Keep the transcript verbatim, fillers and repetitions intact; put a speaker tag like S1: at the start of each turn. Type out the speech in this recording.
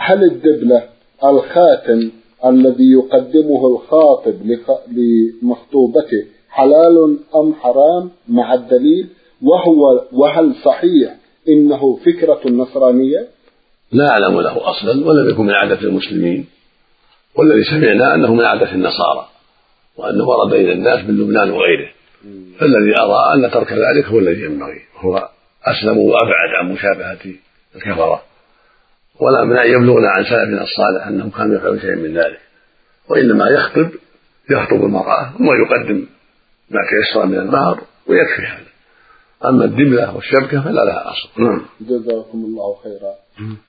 S1: هل الدبلة الخاتم الذي يقدمه الخاطب لمخطوبته حلال أم حرام مع الدليل؟ وهو وهل صحيح إنه فكرة النصرانية؟
S2: لا أعلم له أصلا ولم يكن من عادة المسلمين، والذي سمعنا أنه من عادة النصارى وأنه ورد إلى الناس من لبنان وغيره، فالذي أرى أن ترك ذلك هو الذي ينبغي، هو أسلم وأبعد عن مشابهة الكفرة، ولا من أن يبلغنا عن سلفنا الصالح أنهم كانوا يفعلون شيئا من ذلك، وإنما يخطب يخطب المرأة ويقدم ما تيسر من المهر ويكفي هذا. أما الدبلة والشبكة فلا لها أصل.
S1: جزاكم الله خيرا.